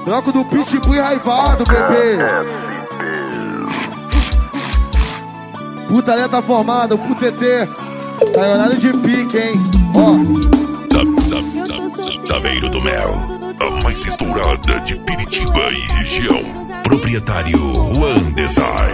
Troco do pitbull raivado, bebê. Putaria tá formada, o putetê. Tá em horário de pique, hein? Ó. Saveiro do Mel, a mais estourada de Piritiba e região. Proprietário Juan Desai.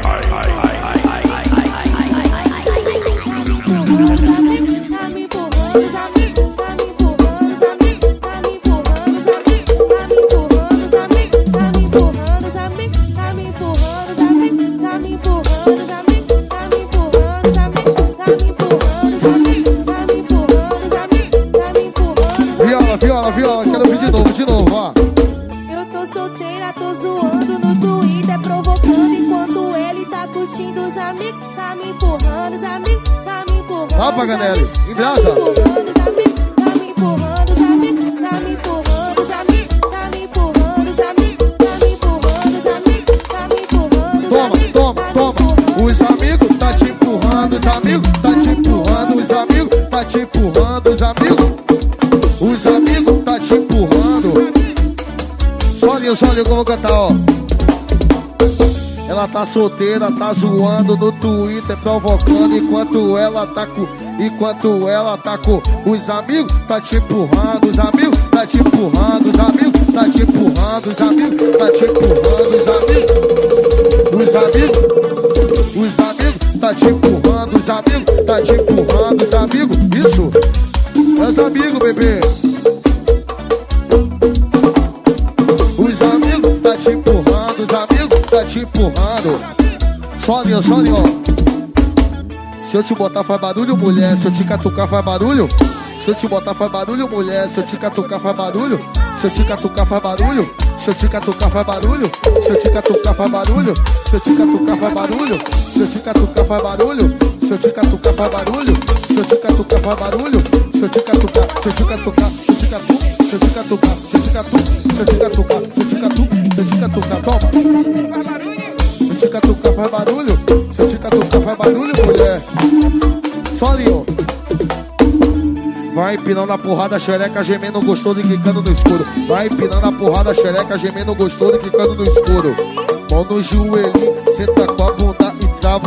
Viola, quero ouvir de novo, ó. Eu tô solteira, tô zoando no Twitter, provocando enquanto ele tá curtindo os amigos. Tá me empurrando, os amigos, tá me empurrando. Vai, Paganelli, embraça. Tá me empurrando, os amigos, tá me empurrando, os amigos, tá me empurrando, os amigos, tá me empurrando, os amigos, tá me empurrando, os amigos, tá me empurrando. Toma. Os amigos tá te empurrando, os amigos tá te empurrando, os amigos tá te empurrando, os amigos. Os amigos tá te empurrando. Solinho, que eu vou cantar, ó. Ela tá solteira, tá zoando no Twitter, provocando enquanto ela tá com os amigos tá te empurrando, os amigos tá te empurrando, os amigos tá te empurrando, os amigos tá te empurrando, os amigos tá te empurrando, os amigos tá te empurrando, os amigos, isso. Meus amigos, bebê. Os amigos tá te empurrando, os amigos tá te empurrando. Solinho. Se eu te botar faz barulho, mulher. Se eu te catucar faz barulho. Se eu te botar faz barulho, mulher. Se eu te catucar faz barulho. Se eu te catucar faz barulho. Se eu te catucar faz barulho. Se eu te catucar faz barulho. Se eu te catucar faz barulho. Se eu te catucar faz barulho. Se eu te catucar faz barulho. Se eu te catucar faz barulho. Se eu te catucar, se eu te catucar, se eu te catucar, se eu te catucar, se eu te catucar, se eu te catucar, se eu te catucar, toma. Se eu te catucar faz barulho. Se eu te catucar faz barulho, mulher. Solinho. Vai empinando a porrada, xereca, gemendo gostoso e quicando no escuro. Vai empinando a porrada, xereca, gemendo gostoso e quicando no escuro. Mão no joelho, senta com a bunda e trava.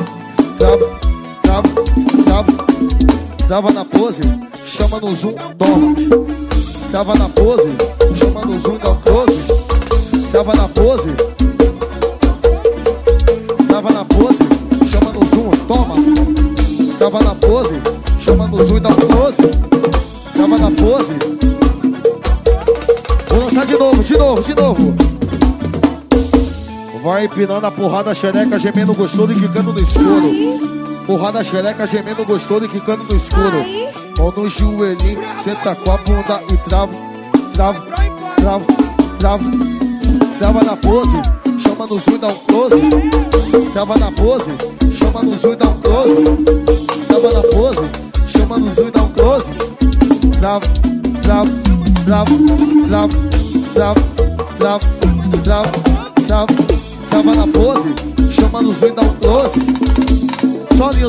Trava na pose, chama no zoom, toma. Trava na pose, chama no zoom, dá um close. Trava na pose, chama no zoom, toma. Trava na pose, chama no zoom e dá um close. Trava na pose. Vou lançar de novo. Vai empinando a porrada, xereca, gemendo gostoso e quicando no escuro. Porrada, xereca, gemendo gostoso e quicando no escuro. Mão no joelhinho, senta com a bunda e trava. Trava na pose, chama no zoom e dá um close. Trava na pose, chama no zoom e dá um close. Trava na pose, chama no zoom e dá um close. Trava na pose, chama no zoom e dá um close. Solinho.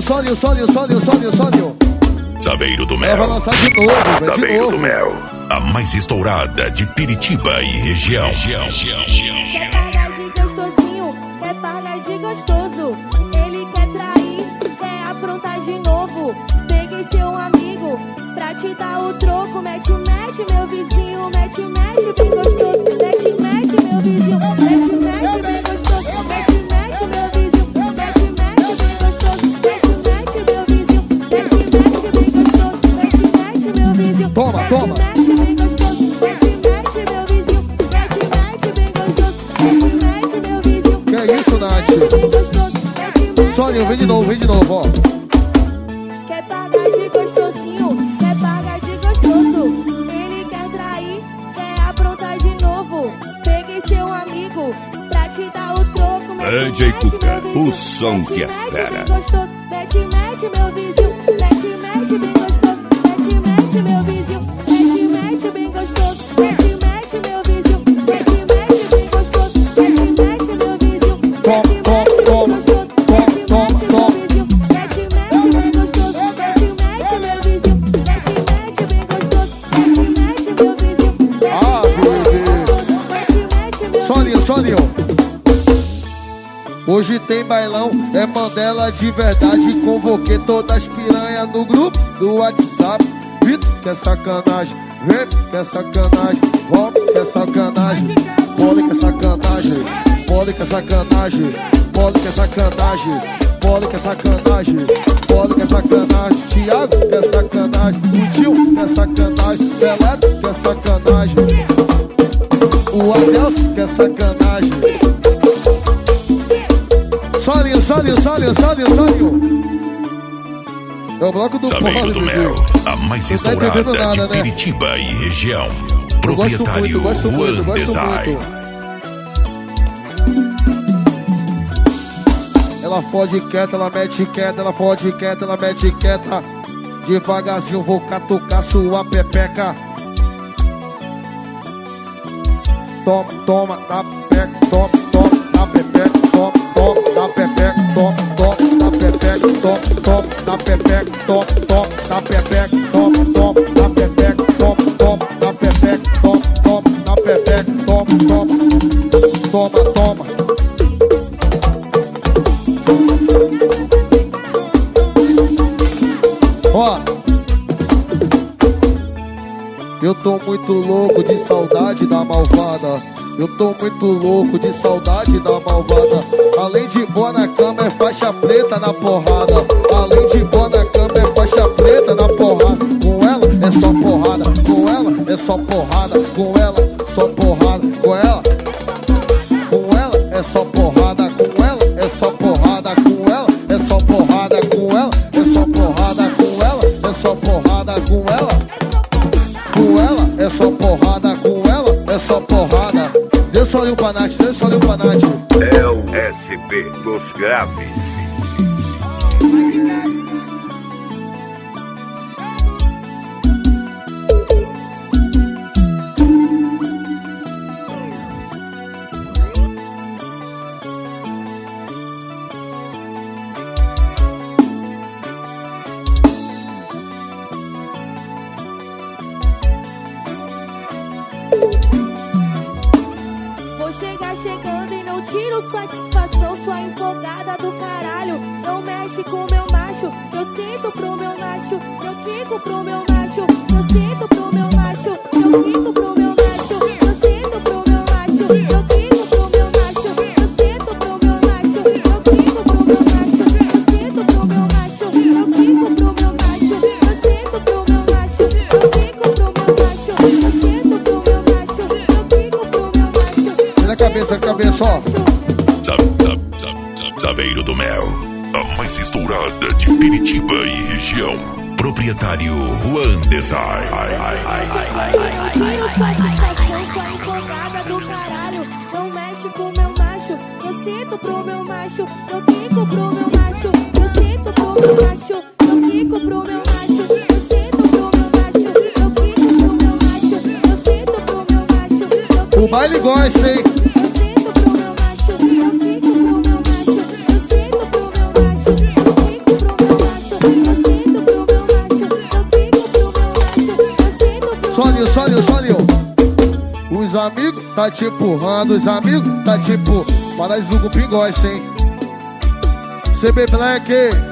Saveiro do Mel. Vai lançar de novo, velho. Saveiro do Mel, a mais estourada de Piritiba e região. Quer pagar de gostosinho, quer pagar de gostoso. Ele quer trair, quer aprontar de novo. Peguei seu amigo pra te dar o troco. Mete, meu vizinho, mete, bem gostoso. Mete, meu vizinho, mete, bem gostoso. Mete, meu vizinho, mete, bem gostoso. Mete, meu vizinho, mete, bem gostoso. Mete, meu vizinho, toma. mete, bem gostoso. Mete, meu vizinho, mete, bem gostoso. Mete, meu vizinho. Que é isso, Nath? Solinho, vem de novo, ó. Quer pagar de gostosinho, quer pagar de gostoso. Ele quer trair, quer aprontar de novo. Peguei seu amigo pra te dar o troco. DJ Cuca, o som que é fera. Mete, meu vizinho, mete, bem gostoso. Mete, meu vizinho, mete, bem gostoso. Mete, meu vizinho, mete, bem gostoso. Mete, meu vizinho, solinho. Hoje tem bailão, é Mandela de verdade. Convoquei todas as piranhas no grupo do WhatsApp. Vitor, que é sacanagem, vem, que é sacanagem, vamos, que é sacanagem, bola, que é sacanagem, bola, que é sacanagem, bola, que é sacanagem, bola, que é sacanagem, bola, que é sacanagem, Thiago, que é sacanagem, o tio, que é sacanagem, Seleto, que é sacanagem, o Adelson, que é sacanagem. Solinho, solinho, solinho, solinho, solinho. É o bloco do Saveiro do Mel, a mais estourada de Piritiba e região. Proprietário Juan Design. Ela fode quieta, ela mete quieta, ela fode quieta, ela mete quieta. Devagarzinho vou catucar sua pepeca. Toma, toma, na pepeca, toma, toma, na pepeca, toma, toma, na pepeca, toma, toma, na pepeca, toma, toma, na pepeca, toma, toma, na pepeca, toma, toma, na pepeca, toma, toma, na pepeca, toma, toma, na pepeca, toma, toma, toma, toma. Ó, eu tô muito louco de saudade da malvada. Eu tô muito louco de saudade da malvada. Além de boa na cama é faixa preta na porrada. Além de boa na cama é faixa preta na porrada. Com ela é só porrada, com ela é só porrada, com ela só porrada, com ela é só porrada, com ela é só porrada, com ela é só porrada, com ela é só porrada, com ela é só porrada, com ela é só porrada, com ela é só porrada. Deixa só olhar pra Nath, deixa só olhar pra Nath. É o SP dos graves. Vou chegar chegando e não tiro satisfação. Sua empolgada do caralho. Não mexe com meu macho. Eu sinto pro meu macho. Eu quico pro meu macho. Eu sinto pro meu macho. Eu quico pro meu macho. Eu sinto pro meu macho. Eu quico pro meu macho. Eu sinto pro meu macho. Eu quico pro meu macho. Eu sinto pro meu macho. Eu quico pro meu macho. Eu sinto pro meu macho. Eu quico pro meu macho. Eu sinto pro meu macho. Eu quico pro meu macho. Na cabeça, ó. Saveiro do Mel, a mais estourada de Piritiba e região. Proprietário Juan Design. Sua empolgada do caralho. Não mexe com meu macho. Eu sinto pro meu macho. Eu quico pro meu macho. Eu sinto pro meu macho. Eu quico pro meu macho. Eu sinto pro meu macho. Eu quico pro meu macho. Eu sinto pro meu macho. O baile gosta, hein? Eu sinto pro meu macho. Eu quico pro meu macho. Eu sinto pro meu macho. Eu quico pro meu macho. Eu sinto pro meu macho. Eu quico pro meu macho. Eu sinto pro Solinho, solinho, solinho. Os amigos tá te empurrando, os amigos tá tipo. Parece do Pingoste, hein? CB Black.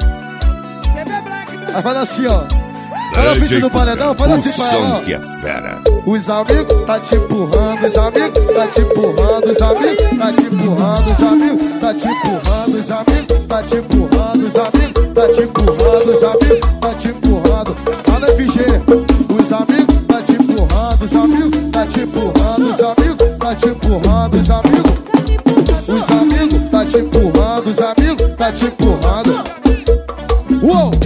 Aí faz assim, ó. Olha o vídeo do paredão, faz assim pra ela, ó. Os amigos tá te empurrando, os amigos tá te empurrando, os amigos tá te empurrando, os amigos tá te empurrando, os amigos tá te empurrando, os amigos tá te empurrando, os amigos tá te empurrando. Lá no FG, os amigos tá te empurrando, os amigos tá te empurrando, os amigos tá te empurrando, os amigos tá te empurrando, os amigos tá te empurrando. Uou!